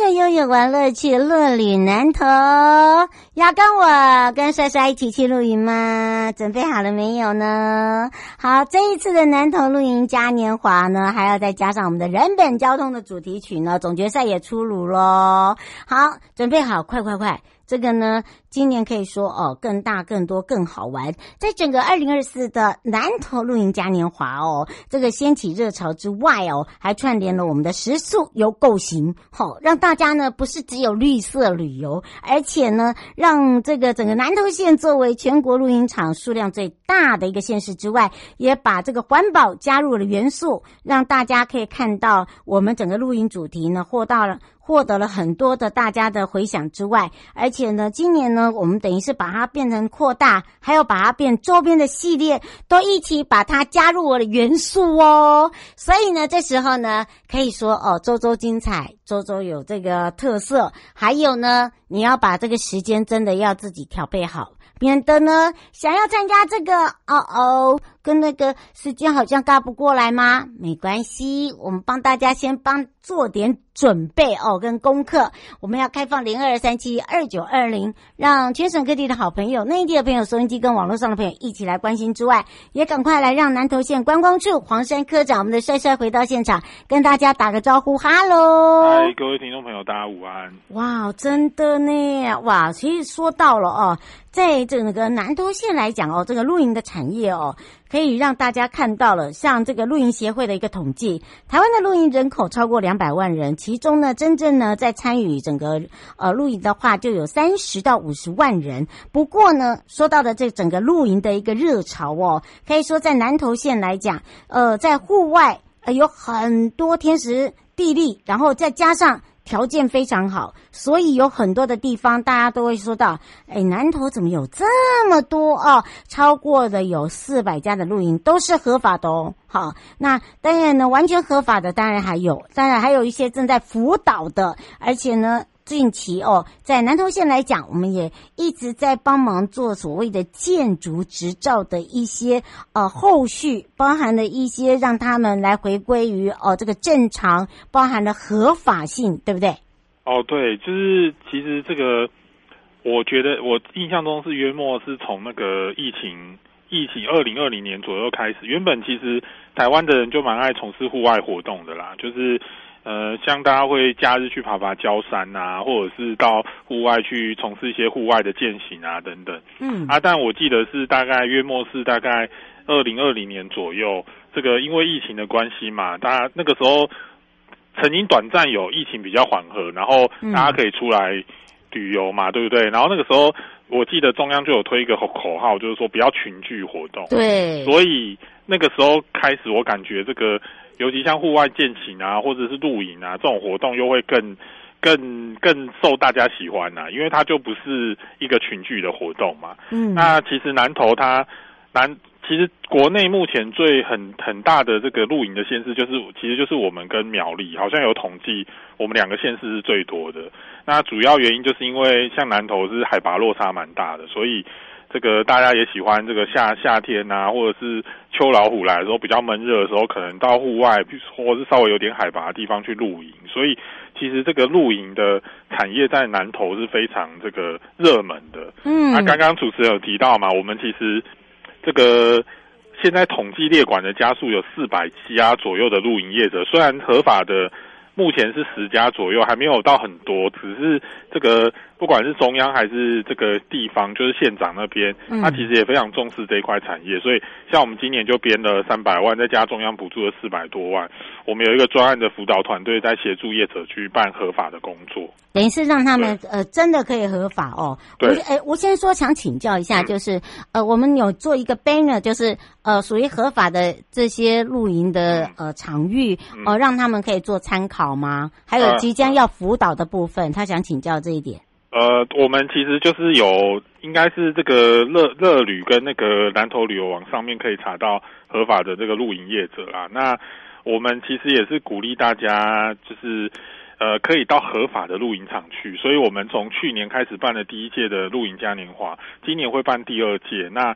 着悠悠玩乐趣，乐旅南投，要跟我跟帅帅一起去露营吗？准备好了没有呢？好，这一次的南投露营嘉年华呢，还要再加上我们的人本交通的主题曲呢，总决赛也出炉咯。好，准备好，快快快！这个呢，今年可以说哦，更大、更多、更好玩。在整个二零二四的南投露营嘉年华哦，这个掀起热潮之外哦，还串联了我们的食宿游购行，好、哦，让大家呢不是只有绿色旅游，而且呢，让这个整个南投县作为全国露营场数量最大的一个县市之外，也把这个环保加入了元素，让大家可以看到我们整个露营主题呢，获到了。获得了很多的大家的回响之外，而且呢，今年呢，我们等于是把它变成扩大，还有把它变周边的系列，都一起把它加入我的元素哦。所以呢，这时候呢，可以说哦，周周精彩，周周有这个特色。还有呢，你要把这个时间真的要自己调配好，免得呢，想要参加这个哦哦，跟那个时间好像嘎不过来吗？没关系，我们帮大家先帮做点准备哦，跟功课。我们要开放零二三七二九二零，让全省各地的好朋友、内地的朋友、收音机跟网络上的朋友一起来关心之外，也赶快来让南投县观光处黄山科长我们的帅帅回到现场，跟大家打个招呼，哈喽！ 嗨，各位听众朋友，大家午安！ 哇，真的呢，哇，其实说到了哦，在这个南投县来讲哦，这个露营的产业哦，可以让大家看到了，像这个露营协会的一个统计，台湾的露营人口超过两百万人，其中呢，真正呢在参与整个呃露营的话，就有三十到五十万人。不过呢，说到的这整个露营的一个热潮哦，可以说在南投县来讲，呃，在户外呃有很多天时地利，然后再加上条件非常好，所以有很多的地方大家都会说到，哎，南投怎么有这么多哦？超过的有四百家的露营都是合法的哦。好，那当然呢，完全合法的当然还有，当然还有一些正在辅导的，而且呢，近期哦，在南投县来讲，我们也一直在帮忙做所谓的建筑执照的一些呃后续，包含了一些让他们来回归于哦、呃、这个正常，包含了合法性，对不对？ 哦，对，就是其实这个，我觉得我印象中是约莫是从那个疫情。疫情二零二零年左右开始，原本其实台湾的人就蛮爱从事户外活动的啦，就是呃，像大家会假日去爬爬郊山啊，或者是到户外去从事一些户外的健行啊等等。嗯啊，但我记得是大概约莫是大概二零二零年左右，这个因为疫情的关系嘛，大家那个时候曾经短暂有疫情比较缓和，然后大家可以出来旅游嘛，对不对？然后那个时候。我记得中央就有推一个口号，就是说不要群聚活动。 对， 所以那个时候开始，我感觉这个，尤其像户外健行啊，或者是露营啊这种活动，又会更、更、更受大家喜欢呐、啊，因为它就不是一个群聚的活动嘛。嗯，那其实南投它南。其实国内目前最很很大的这个露营的县市，就是其实就是我们跟苗栗，好像有统计，我们两个县市是最多的。那主要原因就是因为像南投是海拔落差蛮大的，所以这个大家也喜欢这个夏夏天啊，或者是秋老虎来的时候比较闷热的时候，可能到户外或是稍微有点海拔的地方去露营。所以其实这个露营的产业在南投是非常这个热门的。嗯，啊，刚刚主持人有提到嘛，我们其实。这个现在统计列管的家数有四百家左右的露营业者，虽然合法的目前是十家左右，还没有到很多，只是这个不管是中央还是这个地方，就是县长那边，他其实也非常重视这一块产业，所以像我们今年就编了三百万，再加中央补助了四百多万，我们有一个专案的辅导团队在协助业者去办合法的工作。 等于是让他们呃真的可以合法哦。对，我诶，我先说想请教一下，就是呃我们有做一个 banner， 就是呃属于合法的这些露营的呃场域，呃让他们可以做参考吗？还有即将要辅导的部分，他想请教这一点。 呃，我们其实就是有，应该是这个乐乐旅跟那个南投旅游网上面可以查到合法的这个露营业者啦。那我们其实也是鼓励大家，就是呃可以到合法的露营场去。所以我们从去年开始办了第一届的露营嘉年华，今年会办第二届。那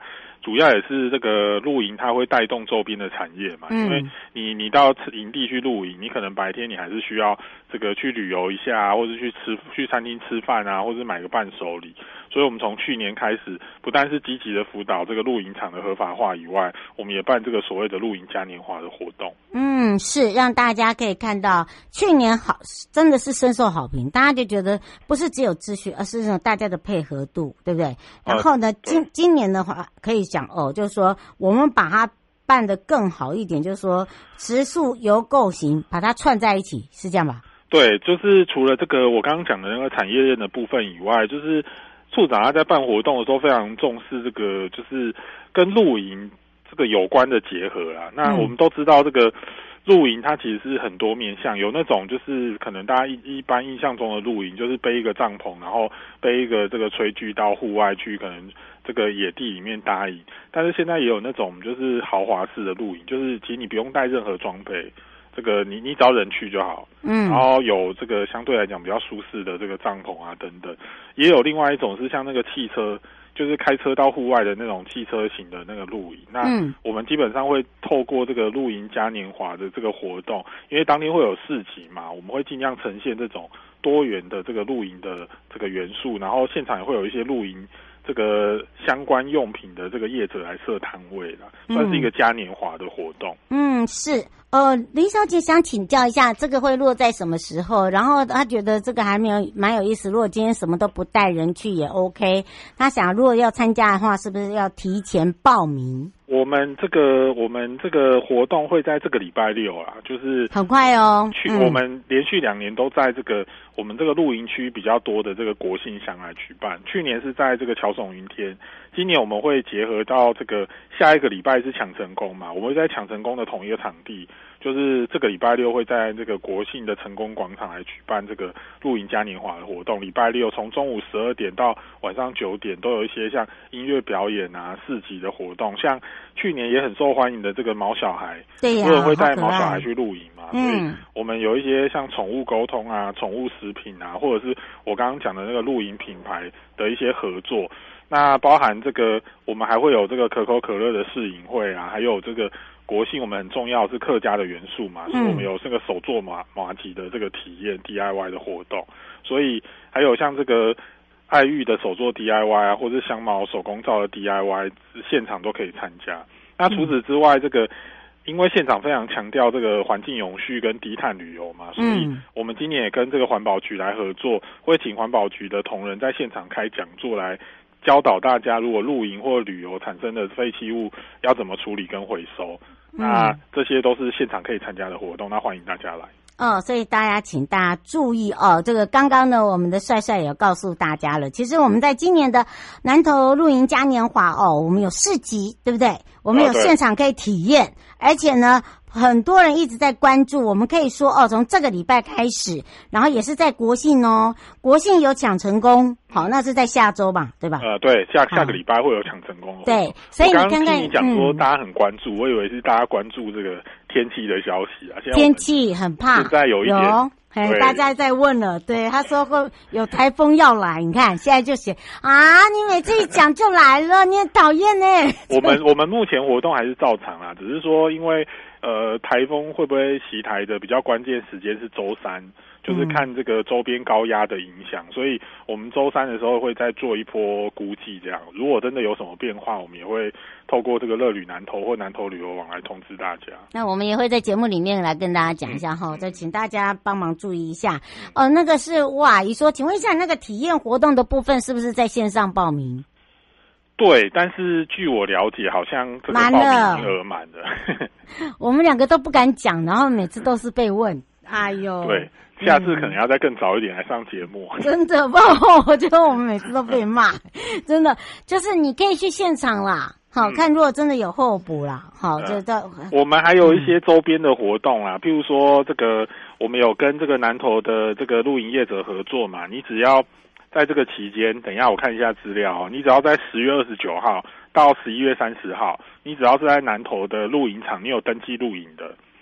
主要也是这个露营，它会带动周边的产业嘛。嗯、因为你你到营地去露营，你可能白天你还是需要这个去旅游一下，或者去吃去餐厅吃饭啊，或者买个伴手礼。所以我们从去年开始，不但是积极的辅导这个露营场的合法化以外，我们也办这个所谓的露营嘉年华的活动。 嗯，是让大家可以看到，去年好真的是深受好评，大家就觉得不是只有秩序，而是这种大家的配合度，对不对？然后呢，呃、今今年的话可以讲哦，就是说我们把它办得更好一点，就是说食宿游购行把它串在一起，是这样吧？ 对，就是除了这个我刚刚讲的那个产业链的部分以外，就是处长他在办活动的时候非常重视这个，就是跟露营这个有关的结合啦。那我们都知道这个露营它其实是很多面向，有那种就是可能大家一一般印象中的露营，就是背一个帐篷，然后背一个这个炊具到户外去，可能这个野地里面搭营。但是现在也有那种就是豪华式的露营，就是其实你不用带任何装备。这个你你只要人去就好，嗯，然后有这个相对来讲比较舒适的这个帐篷啊等等，也有另外一种是像那个汽车，就是开车到户外的那种汽车型的那个露营。那我们基本上会透过这个露营嘉年华的这个活动，因为当天会有市集嘛，我们会尽量呈现这种多元的这个露营的这个元素，然后现场也会有一些露营这个相关用品的这个业者来设摊位啦，算是一个嘉年华的活动。嗯， 是。呃，林小姐想请教一下，这个会落在什么时候？然后她觉得这个还没有蛮有意思。如果今天什么都不带人去也 OK。她想，如果要参加的话，是不是要提前报名？ 我们这个我们这个活动会在这个礼拜六啦，就是很快哦。 去、嗯、我们连续两年都在这个我们这个露营区比较多的这个国姓乡来举办。去年是在这个桥耸云天，今年我们会结合到这个下一个礼拜是抢成功嘛，我们会在抢成功的同一个场地。就是这个礼拜六会在这个国姓的成功广场来举办这个露营嘉年华的活动。礼拜六从中午十二点到晚上九点都有一些像音乐表演啊、市集的活动。像去年也很受欢迎的这个毛小孩， 对呀、啊， 有人会带毛小孩去露营嘛。所以我们有一些像宠物沟通啊、宠物食品啊，或者是我刚刚讲的那个露营品牌的一些合作。那包含这个，我们还会有这个可口可乐的试饮会啊，还有这个国姓我们很重要是客家的元素嘛，所以我们有这个手做麻麻糬的这个体验 D I Y 的活动，所以还有像这个爱玉的手做 D I Y 啊，或者是香茅手工皂的 D I Y， 现场都可以参加。那除此之外，这个因为现场非常强调这个环境永续跟低碳旅游嘛，所以我们今年也跟这个环保局来合作，会请环保局的同仁在现场开讲座来教导大家，如果露营或旅游产生的废弃物要怎么处理跟回收。那这些都是现场可以参加的活动，那欢迎大家来。 哦，所以大家请大家注意哦，这个刚刚呢，我们的帅帅也告诉大家了。其实我们在今年的南投露营嘉年华哦，我们有市集，对不对？我们有现场可以体验，哦、而且呢，很多人一直在关注。我们可以说哦，从这个礼拜开始，然后也是在国姓哦，国姓有抢成功，好，那是在下周吧，对吧？ 呃，对，下下个礼拜会有抢成功。 对，所以你刚刚听你讲说大家很关注，嗯、我以为是大家关注这个天气的消息啊。现在天气很怕， 现在有一点。 有大家在问了，对，他说会有台风要来，你看现在就写啊，你每次一讲就来了，你很讨厌呢。 我们我们目前活动还是照常啦，只是说因为呃台风会不会袭台的比较关键时间是周三，就是看这个周边高压的影响，嗯、所以我们周三的时候会再做一波估计，这样如果真的有什么变化，我们也会透过这个乐旅南投或南投旅游网来通知大家。 那我们也会在节目里面来跟大家讲一下哈，再、嗯、请大家帮忙注意一下。哦，那个是哇，姨说，请问一下，那个体验活动的部分是不是在线上报名？ 对，但是据我了解，好像这个报名名额满了。 我们两个都不敢讲，然后每次都是被问。哎呦， 对，下次可能要再更早一点来上节目。 嗯、真的不，我觉得我们每次都被骂，真的就是你可以去现场啦。好看，如果真的有候补啦，好，就到、 嗯、我们还有一些周边的活动啦，譬如说这个我们有跟这个南投的这个露营业者合作嘛，你只要在这个期间，等一下我看一下资料，你只要在十月二十九号到十一月三十号，你只要是在南投的露营场，你有登记露营的，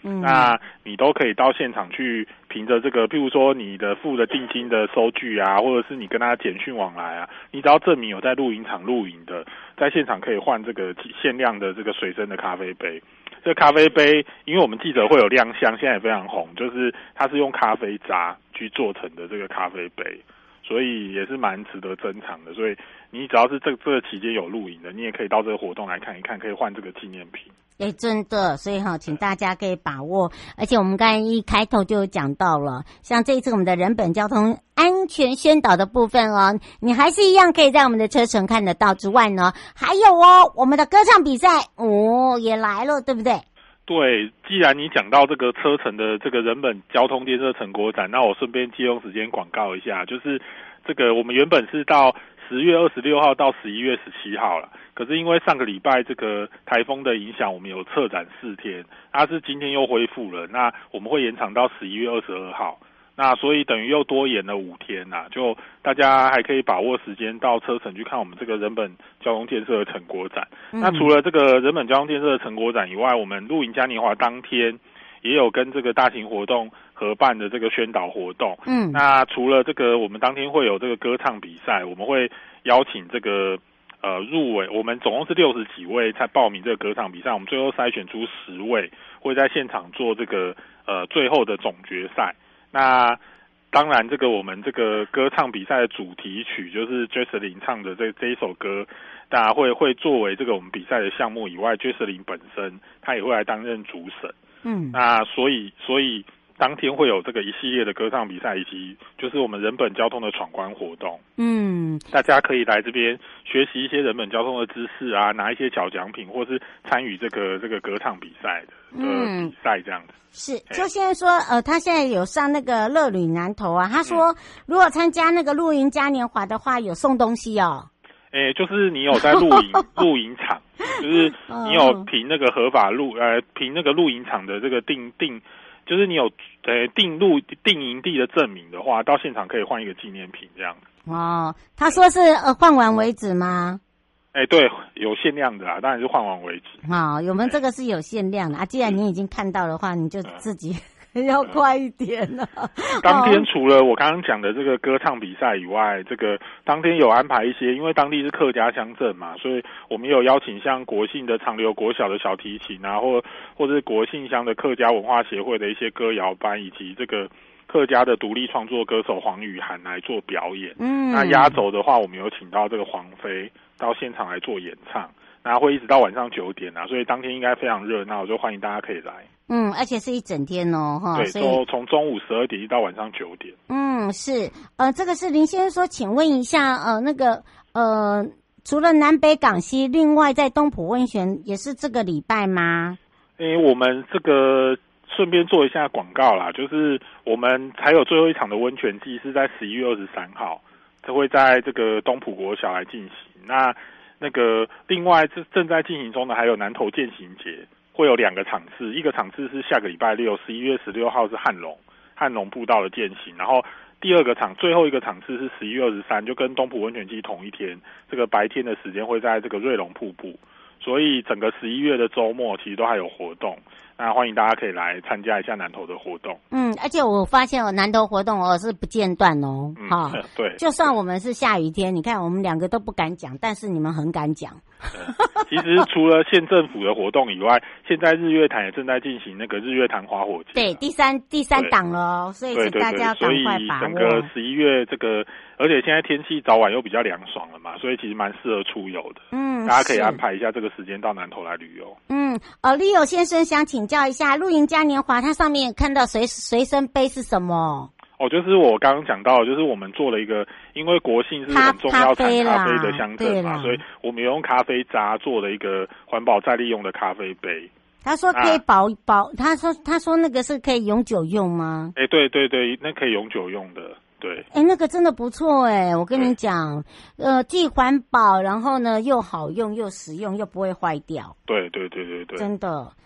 嗯，那你都可以到现场去凭着这个，譬如说你的付的定金的收据啊，或者是你跟他简讯往来啊，你只要证明有在露营场露营的，在现场可以换这个限量的这个随身的咖啡杯。这个咖啡杯，因为我们记者会有亮相，现在也非常红，就是它是用咖啡渣去做成的这个咖啡杯，所以也是蛮值得珍藏的。所以你只要是这这个期间有露营的，你也可以到这个活动来看一看，可以换这个纪念品。 哎，真的，所以哈，请大家可以把握。而且我们刚才一开头就有讲到了，像这一次我们的人本交通安全宣导的部分哦，你还是一样可以在我们的车程看得到之外呢，还有哦，我们的歌唱比赛哦也来了，对不对？ 对，既然你讲到这个车程的这个人本交通建设成果展，那我顺便借用时间广告一下，就是这个我们原本是到十月二十六号到十一月十七号了，可是因为上个礼拜这个台风的影响，我们有撤展四天，它是今天又恢复了，那我们会延长到十一月二十二号，那所以等于又多延了五天呐、啊，就大家还可以把握时间到车城去看我们这个人本交通建设的成果展。嗯、那除了这个人本交通建设的成果展以外，我们露营嘉年华当天也有跟这个大型活动合办的这个宣导活动。嗯，那除了这个，我们当天会有这个歌唱比赛，我们会邀请这个呃入围，我们总共是六十几位才报名这个歌唱比赛，我们最后筛选出十位，会在现场做这个呃最后的总决赛。那当然，这个我们这个歌唱比赛的主题曲就是 Jesselyn 唱的这这一首歌，大家会会作为这个我们比赛的项目以外 ，Jesselyn 本身他也会来担任主审。嗯，那所以所以当天会有这个一系列的歌唱比赛，以及就是我们人本交通的闯关活动。嗯，大家可以来这边学习一些人本交通的知识啊，拿一些小奖品，或是参与这个这个歌唱比赛的的比赛这样子。 是，就现在说，呃，他现在有上那个乐旅南投啊，他说、嗯、如果参加那个露营嘉年华的话，有送东西哦。 诶、欸，就是你有在露营露营场，就是你有凭那个合法露呃凭那个露营场的这个定定，就是你有呃定露定营地的证明的话，到现场可以换一个纪念品这样子。 哦，他说是呃换完为止吗？ 哎、欸，对，有限量的啊，当然是换完为止。 好，我们这个是有限量的啊。既然你已经看到的话，你就自己要快一点了。 当天除了我刚刚讲的这个歌唱比赛以外，这个当天有安排一些，因为当地是客家乡镇嘛，所以我们有邀请像国姓的长流国小的小提琴啊，或或者是国姓乡的客家文化协会的一些歌谣班，以及这个客家的独立创作歌手黄雨涵来做表演。嗯，那压轴的话，我们有请到这个黄飞到现场来做演唱，然后会一直到晚上九点啊，所以当天应该非常热闹，就欢迎大家可以来。 嗯，而且是一整天哦，哈。 对，从从中午十二点一到晚上九点。 嗯，是，呃，这个是林先生说，请问一下，呃，那个，呃，除了南北港西，另外在东埔温泉也是这个礼拜吗？ 诶，我们这个顺便做一下广告啦，就是我们还有最后一场的温泉季是在十一月二十三号，这会在这个东埔国小来进行。那那个另外正正在进行中的还有南投健行节，会有两个场次，一个场次是下个礼拜六十一月十六号是汉龙汉龙步道的健行，然后第二个场最后一个场次是十一月二十三，就跟东埔温泉季同一天，这个白天的时间会在这个瑞龙瀑布，所以整个十一月的周末其实都还有活动。那欢迎大家可以来参加一下南投的活动。 嗯，而且我发现哦，南投活动哦是不间断哦，哈、 嗯，对， 就算我们是下雨天，你看我们两个都不敢讲，但是你们很敢讲。 其实除了县政府的活动以外，现在日月潭也正在进行那个日月潭花火节， 对，第三第三档了，所以请大家要赶快把握。 所以整个十一月这个，而且现在天气早晚又比较凉爽了嘛，所以其实蛮适合出游的。嗯，大家可以安排一下这个时间到南投来旅游。 嗯，呃，Leo 先生想请教一下，露营嘉年华它上面看到随随身杯是什么？ 哦，就是我刚刚讲到的，就是我们做了一个，因为国姓是很重要产咖啡的乡镇嘛，所以我们用咖啡渣做了一个环保再利用的咖啡杯。 他说可以保保，他说他说那个是可以永久用吗？ 哎、欸，对对对，那可以永久用的。对， 哎、欸，那个真的不错哎、欸，我跟你讲，呃，既环保，然后呢又好用又实用又不会坏掉。 对对对对对， 真的。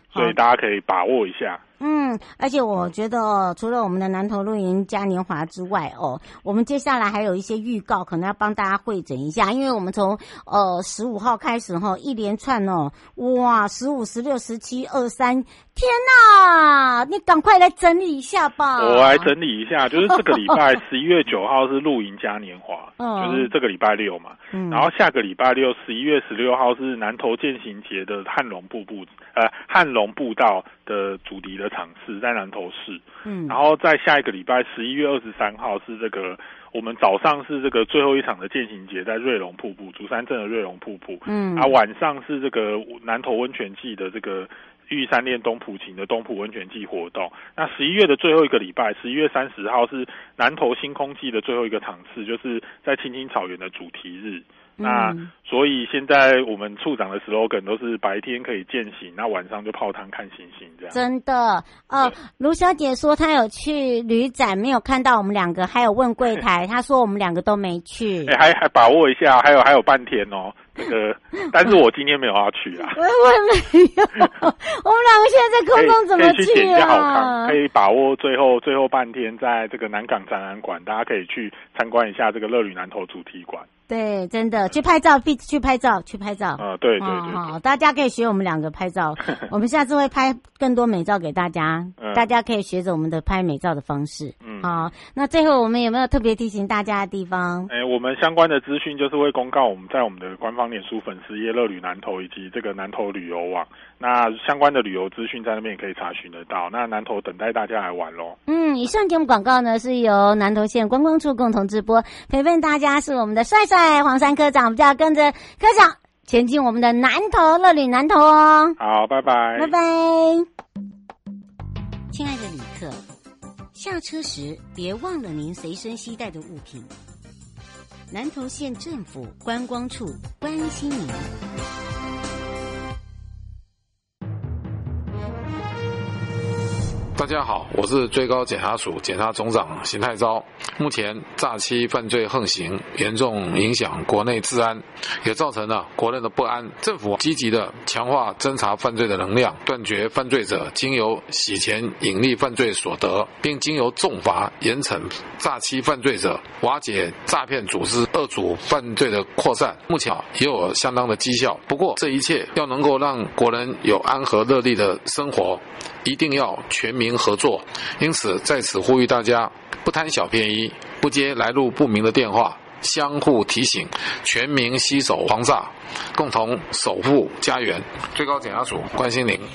所以大家可以把握一下。 嗯，而且我觉得哦，除了我们的南投露营嘉年华之外哦，我们接下来还有一些预告，可能要帮大家汇整一下，因为我们从呃十五号开始哈、哦，一连串哦，哇，十五、十六、十七、二三，天哪！你赶快来整理一下吧。 我来整理一下，就是这个礼拜十一月九号是露营嘉年华，嗯、就是这个礼拜六嘛，嗯、然后下个礼拜六十一月十六号是南投健行节的汉龙步步呃汉龙步道的主题的场次在南投市，嗯，然后在下一个礼拜十一月二十三号是这个我们早上是这个最后一场的健行节在瑞隆瀑布，竹山镇的瑞隆瀑布，嗯，啊晚上是这个南投温泉季的这个玉山恋东埔情的东埔温泉季活动。那十一月的最后一个礼拜，十一月三十号是南投星空季的最后一个场次，就是在青青草原的主题日。那所以现在我们处长的 slogan 都是白天可以健行，那晚上就泡汤看星星这样。 真的哦，卢小姐说她有去旅展，没有看到我们两个，还有问柜台，她说我们两个都没去。 哎、欸，还还把握一下，还有还有半天哦。这个，但是我今天没有要去啊。 我我没有，我们两个现在在空中怎么去啊？可以去点一下好看， 可以把握最后最后半天，在这个南港展览馆，大家可以去参观一下这个乐旅南投主题馆。 对，真的去拍照，去拍照，去拍照。 呃，对对 对, 对， 好、哦，大家可以学我们两个拍照。我们下次会拍更多美照给大家，嗯、大家可以学着我们的拍美照的方式。嗯，好，那最后我们有没有特别提醒大家的地方？ 哎，我们相关的资讯就是会公告我们在我们的官方脸书粉丝页乐旅南投以及这个南投旅游网。那相关的旅游资讯在那边也可以查询得到。那南投等待大家来玩咯。 嗯，以上节目广告呢是由南投县观光处共同直播，陪伴大家是我们的帅帅黄山科长，我们就要跟着科长前进我们的南投乐旅南投哦。 好，拜拜， 拜拜。亲爱的旅客，下车时别忘了您随身携带的物品。南投县政府观光处关心您。 大家好，我是最高检察署检察总长邢太昭。目前诈欺犯罪横行，严重影响国内治安，也造成了国内的不安。政府积极的强化侦查犯罪的能量，断绝犯罪者经由洗钱隐匿犯罪所得，并经由重罚严惩诈欺犯罪者，瓦解诈骗组织恶组犯罪的扩散。目前也有相当的绩效。不过这一切要能够让国人有安和乐利的生活，一定要全民合作。因此在此呼吁大家，不贪小便宜，不接来路不明的电话，相互提醒，全民携手防诈，共同守护家园。最高检察署关心您。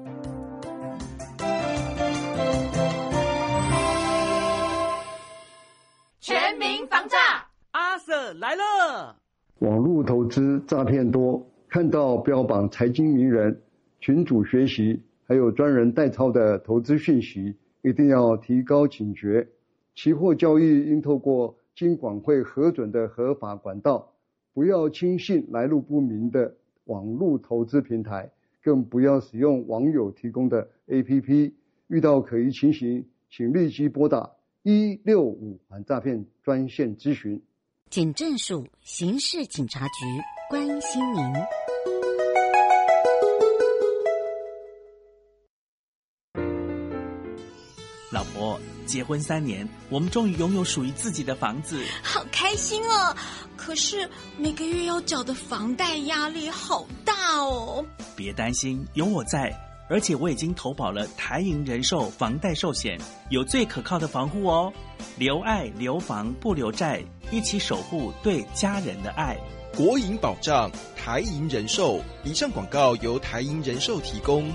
全民防诈，阿 Sir 来了。 网络投资诈骗多，看到标榜财经名人、群组学习还有专人代操的投资讯息，一定要提高警觉。期货交易应透过金管会核准的合法管道，不要轻信来路不明的网络投资平台，更不要使用网友提供的 A P P。遇到可疑情形，请立即拨打一六五反诈骗专线咨询。 警政署刑事警察局关心您。 老婆，结婚三年，我们终于拥有属于自己的房子， 好开心哦！可是每个月要缴的房贷压力好大哦。 别担心，有我在，而且我已经投保了台银人寿房贷寿险，有最可靠的防护哦。留爱留房不留债，一起守护对家人的爱。 国营保障，台银人寿。以上广告由台银人寿提供。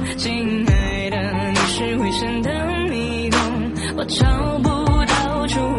找不到出